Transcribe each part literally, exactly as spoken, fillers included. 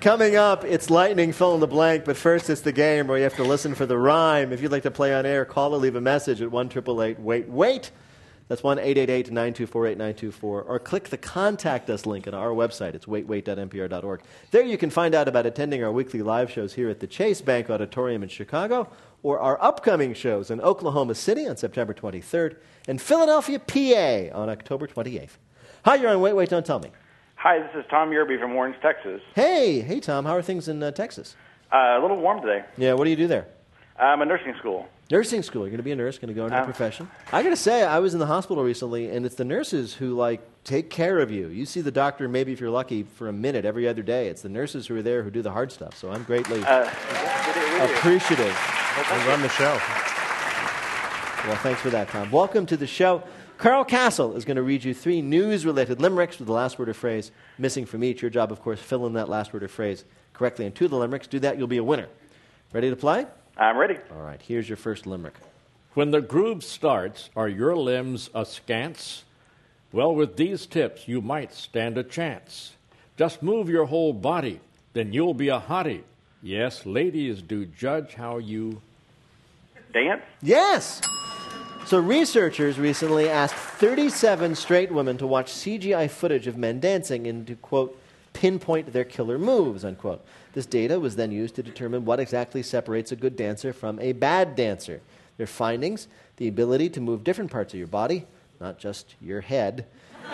Coming up, it's lightning fill in the blank, but first it's the game where you have to listen for the rhyme. If you'd like to play on air, call or leave a message at one eight eight eight wait wait. That's one eight eight eight nine two four eight nine two four. Or click the Contact Us link on our website. It's wait wait dot n p r dot org. There you can find out about attending our weekly live shows here at the Chase Bank Auditorium in Chicago, or our upcoming shows in Oklahoma City on September twenty-third and Philadelphia, P A on October twenty-eighth. Hi, you're on Wait, Wait, Don't Tell Me. Hi, this is Tom Yerby from Orange, Texas. Hey, hey, Tom. How are things in uh, Texas? Uh, a little warm today. Yeah, what do you do there? I'm a nursing school. Nursing school. You're going to be a nurse, going to go into Um, the profession. I got to say, I was in the hospital recently, and it's the nurses who, like, take care of you. You see the doctor, maybe if you're lucky, for a minute every other day. It's the nurses who are there who do the hard stuff. So I'm greatly Uh, we do, we do. appreciative. We run the show. Well, thanks for that, Tom. Welcome to the show. Carl Castle is going to read you three news-related limericks with the last word or phrase missing from each. Your job, of course, fill in that last word or phrase correctly into the limericks. Do that, you'll be a winner. Ready to play? I'm ready. All right, here's your first limerick. When the groove starts, are your limbs askance? Well, with these tips, you might stand a chance. Just move your whole body, then you'll be a hottie. Yes, ladies do judge how you... Dance? Yes! So researchers recently asked thirty-seven straight women to watch C G I footage of men dancing and to, quote, pinpoint their killer moves, unquote. This data was then used to determine what exactly separates a good dancer from a bad dancer. Their findings, the ability to move different parts of your body, not just your head,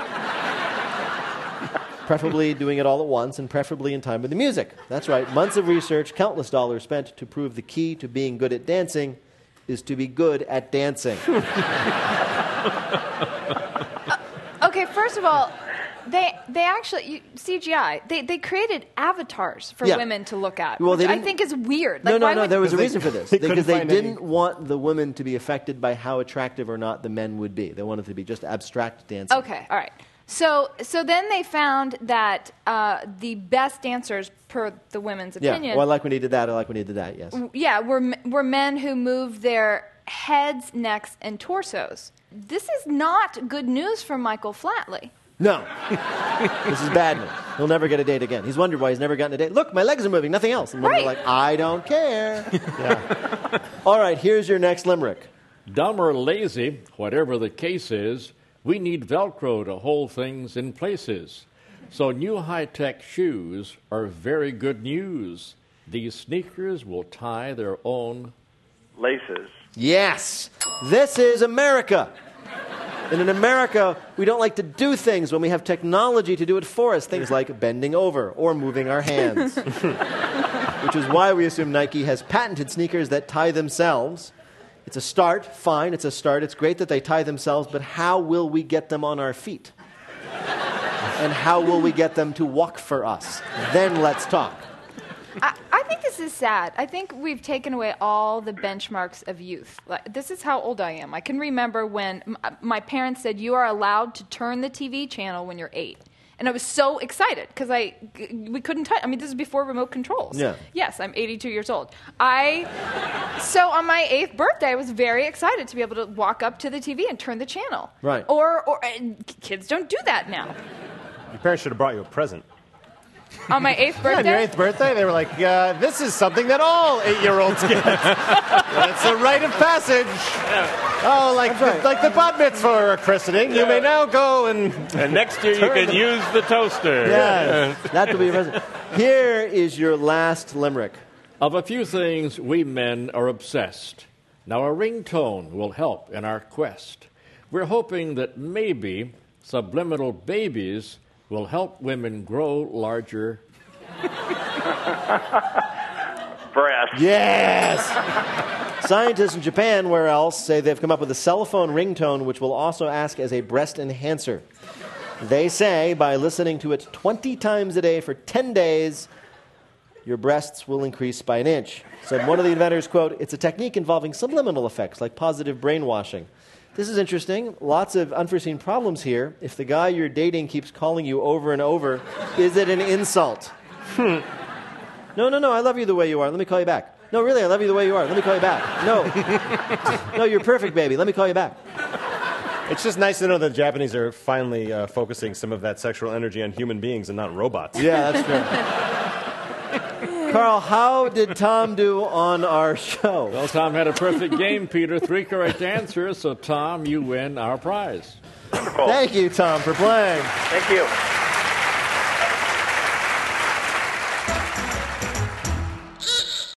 preferably doing it all at once and preferably in time with the music. That's right, months of research, countless dollars spent to prove the key to being good at dancing is to be good at dancing. Okay, first of all, they they actually you, C G I they, they created avatars for Yeah. women to look at, Well, they which I didn't- think is weird. No, Like, no, why no, would- there was a Because they- reason for this. they Because couldn't they find didn't any- want the women to be affected by how attractive or not the men would be. They wanted it to be just abstract dancing. Okay, all right. So so then they found that uh, the best dancers, per the women's Yeah, opinion, well, I like when he did that. I like when he did that, yes. yeah, were m- were men who moved their heads, necks, and torsos. This is not good news for Michael Flatley. No. This is bad news. He'll never get a date again. He's wondered why he's never gotten a date. Look, my legs are moving, nothing else. And women are Right. like, I don't care. Yeah. All right, here's your next limerick. Dumb or lazy, whatever the case is, we need Velcro to hold things in places. So new high-tech shoes are very good news. These sneakers will tie their own... Laces. Yes, this is America. And in America, we don't like to do things when we have technology to do it for us. Things like bending over or moving our hands. Which is why we assume Nike has patented sneakers that tie themselves. It's a start, fine, it's a start. It's great that they tie themselves, but how will we get them on our feet? And how will we get them to walk for us? Then let's talk. I, I think this is sad. I think we've taken away all the benchmarks of youth. Like, this is how old I am. I can remember when m- my parents said, you are allowed to turn the T V channel when you're eight. And I was so excited because I g- we couldn't touch. I mean, this is before remote controls. Yeah. Yes, I'm eighty-two years old. I so on my eighth birthday, I was very excited to be able to walk up to the T V and turn the channel. Right. Or or and kids don't do that now. Your parents should have brought you a present. On my eighth birthday. On your eighth birthday, they were like, uh, this is something that all eight-year-olds get. It's a rite of passage. Oh, like the, right. like the bat mitzvah or christening. You may now go and... And next year you Turn can the- use the toaster. Yes, that will be your present. Here is your last limerick. Of a few things, we men are obsessed. Now, a ringtone will help in our quest. We're hoping that maybe subliminal babies will help women grow larger. Breast. Yes! Scientists in Japan, where else, say they've come up with a cell phone ringtone which will also ask as a breast enhancer. They say by listening to it twenty times a day for ten days, your breasts will increase by an inch. Said one of the inventors, quote, it's a technique involving subliminal effects like positive brainwashing. This is interesting. Lots of unforeseen problems here. If the guy you're dating keeps calling you over and over, is it an insult? No, no, no, I love you the way you are. Let me call you back. No, really, I love you the way you are. Let me call you back. No. No, you're perfect, baby. Let me call you back. It's just nice to know that the Japanese are finally uh, focusing some of that sexual energy on human beings and not robots. Yeah, that's true. Carl, how did Tom do on our show? Well, Tom had a perfect game, Peter. Three correct answers, so Tom, you win our prize. Wonderful. Thank you, Tom, for playing. Thank you.